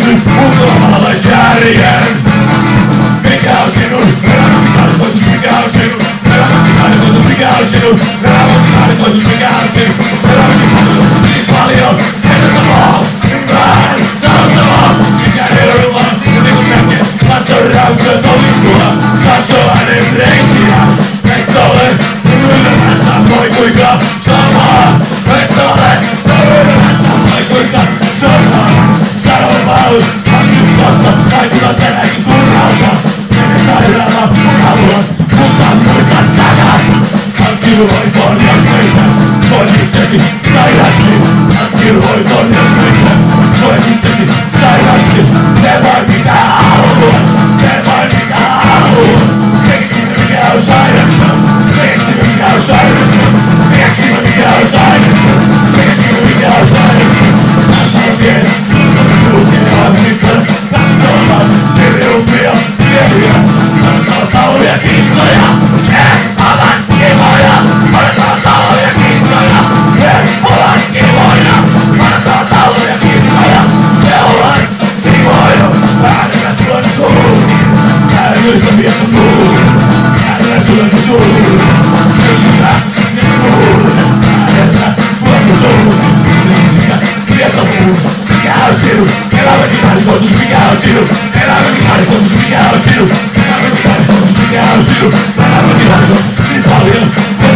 Muutamaalaisjärjen. Mikä on sinun elämäsi tarkoitus? Mikä on sinun elämäsi tarkoitus? Mikä on sinun elämäsi tarkoitus? Mikä on sinun elämäsi tarkoitus? Niin paljon kerrottavaa, niin vähän sanottavaa. Mikä ei ole vaan, niin kun näkee, katso raukkaa sovittua. Katso hänen reikiä, et ole yllämässä, voi kuinka samaa. Et ole yllämässä, voi kuinka samaa. Sano vaus, hankistosta, kaikilla tänäkin turhauta. Edessä elämä, haluan, mutta muista tänään. Hankkiruhoitoon ja meitä, koen itsesi sairaaksi. Hankkiruhoitoon ja meitä, koen itsesi sairaaksi. Tee vain mitä haluat, tee vain mitä haluat. Keksimme mikä on sairasta, keksimme mikä on sairasta. Keksimme mikä on sairasta, keksimme mikä on sairasta. Sano vielä. Kulkeaa mikään, katsotaan hirviumpia miehiä. Katsotaan taulia kissoja, he ovat kivoja. Katsotaan taulia kissoja, he ovat kivoja. Katsotaan taulia kissoja, he ovat kivoja. Äänellä sulle suuri, äänellä miestä suuri. Äänellä sulle suuri, yksinä ja suuri. Äänellä sulle suuri, yksinä ja suuri. Mikä on sinun elämäsi tarkoitus? Mikä on sinun elämäsi tarkoitus? Mikä on sinun elämäsi tarkoitus? Mikä on sinun elämäsi tarkoitus? Niin paljon